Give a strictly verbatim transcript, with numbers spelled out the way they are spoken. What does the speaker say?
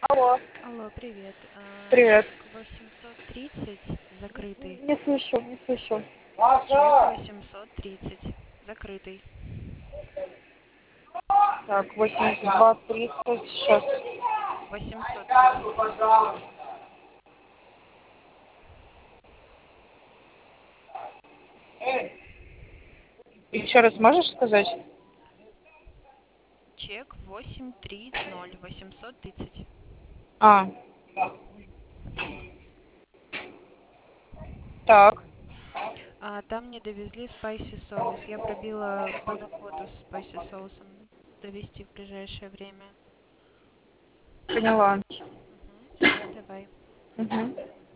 Алло, Алло, привет. А, привет. чек восемьсот тридцать закрытый. Не слышу, не слышу. Чек восемьсот тридцать закрытый. Так, восемьдесят два тридцать, сейчас. восемьсот тридцать. Еще раз можешь сказать? Чек восемь три ноль восемьсот тридцать. А, так. А, там не довезли спайси соус. Я пробила по заходу с спайси соусом довести в ближайшее время. Поняла. Угу, все, давай. Мгм.